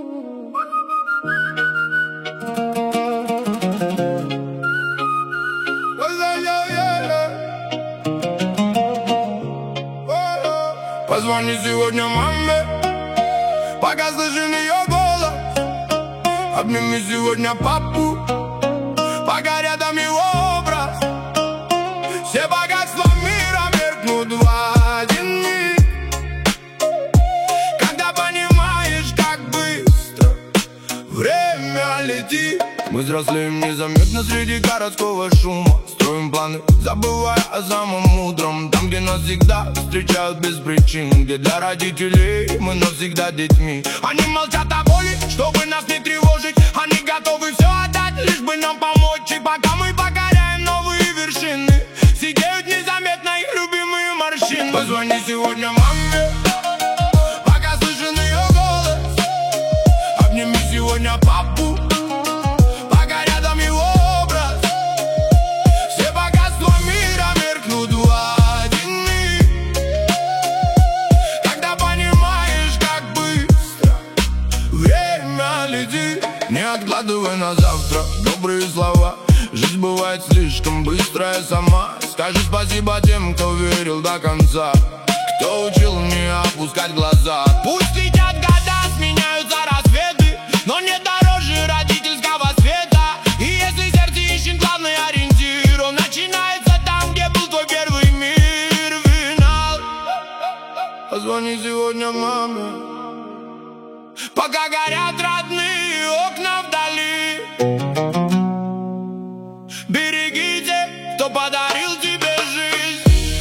Позвони сегодня маме, пока слышен ее голос. Обними сегодня папу, пока рядом его образ. Все богатства мира меркнут в один миг, когда понимаешь, как быстро время летит. Мы взрослеем незаметно среди городского шума. Строим планы, забывая о самом мудром. Там, где нас всегда встречают без причин, где для родителей мы навсегда детьми. Они молчат о боли, чтобы нас не тревожить. Они готовы все отдать, лишь бы нам помочь. И пока мы покоряем новые вершины, сидеют незаметно их любимые морщины. Позвони сегодня маме, пока слышен ее голос. Обними сегодня папу, пока рядом его образ. Все богатства мира меркнут в один миг, когда понимаешь, как быстро время летит. Не откладывай на завтра добрые слова. Жизнь бывает слишком быстрая сама. Скажи спасибо тем, кто верил до конца, кто учил не опускать глаза. Пусть летят года, сменяются рассветы, но не дороже родительского света. И если сердце ищет главный ориентир, он начинается там, где был твой первый мир. Финал. Позвони сегодня маме, пока горят родные окна вдали. Берегите, кто подарил тебе жизнь.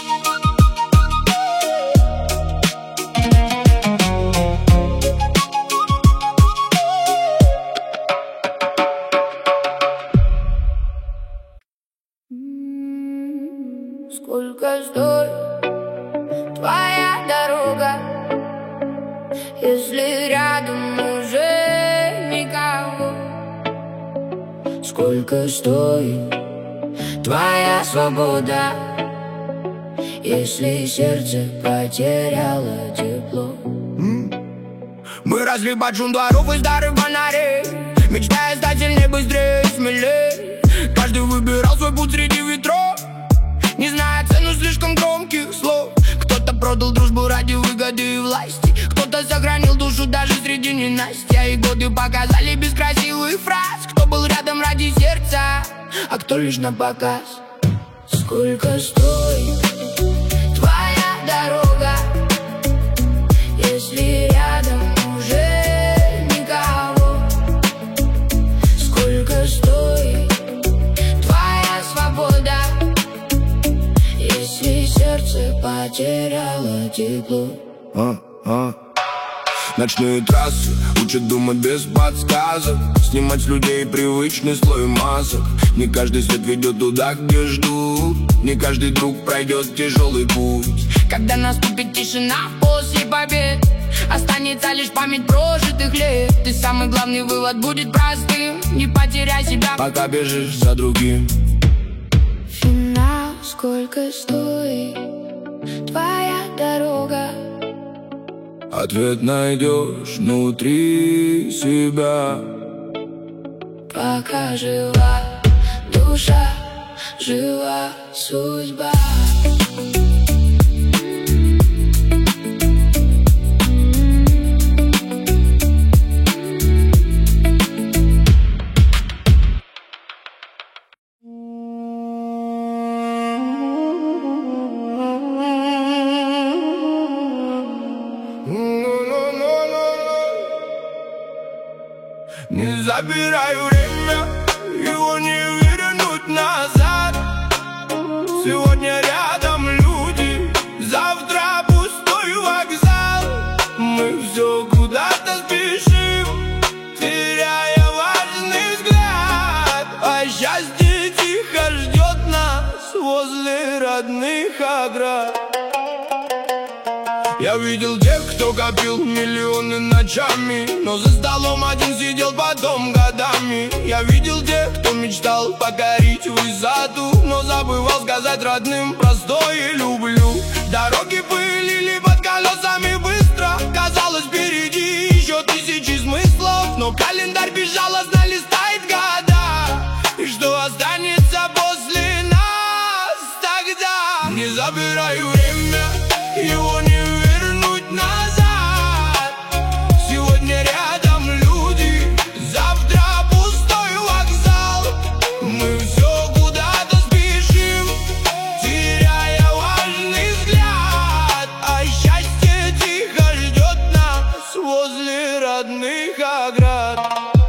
Сколько стоит твоя дорога, если рядом уже никого? Сколько стоит твоя свобода, если сердце потеряло тепло? Мы росли под шум дворов и старых фонарей, мечтая стать сильнее, быстрее, смелее. Каждый выбирал свой путь среди ветров, не зная цену слишком громких слов. Кто-то продал дружбу ради выгоды и власти, кто-то сохранил душу даже среди ненастья. И годы показали без красивых фраз, кто был рядом ради сердца, а кто лишь на показ. Сколько стоит твоя дорога, если рядом уже никого? Сколько стоит твоя свобода, если сердце потеряло тепло? Ночные трассы учат думать без подсказок, снимать с людей привычный слой масок. Не каждый свет ведет туда, где ждут, не каждый друг пройдет тяжелый путь. Когда наступит тишина после побед, останется лишь память прожитых лет. И самый главный вывод будет простым: не потеряй себя, пока бежишь за другим. Финал. Сколько стоит твоя дорога? Ответ найдешь внутри себя. Пока жива душа, жива судьба. Не забирай время, его не вернуть назад. Сегодня рядом люди, завтра пустой вокзал. Мы все куда-то спешим, теряя важный взгляд. А счастье тихо ждет нас возле родных оград. Я видел тех, кто копил миллионы ночами, но за столом один сидел потом годами. Я видел тех, кто мечтал покорить высоту, но забывал сказать родным простое люблю. Дороги пылили под колесами быстро, казалось, впереди еще тысячи смыслов. родных оград.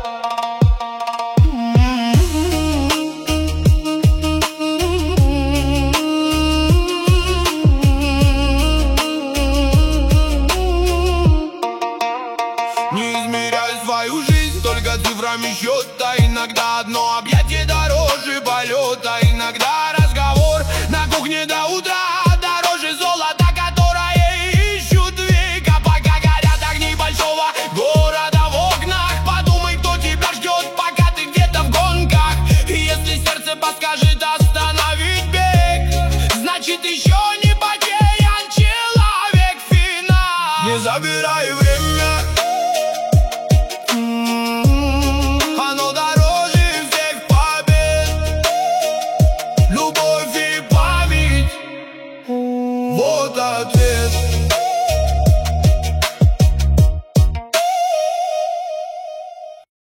Не измеряй свою жизнь только цифрами счета. Иногда одно объятие дороже полета. Иногда разговор на кухне до утра дороже золота, которое ищут века. Пока горят огни большого города в окнах, подумай, кто тебя ждет, пока ты где-то в гонках. И если сердце подскажет остановить бег, значит еще не потерян человек. Финал. Не забирай время, оно дороже всех побед. Любовь и память, вот ответ.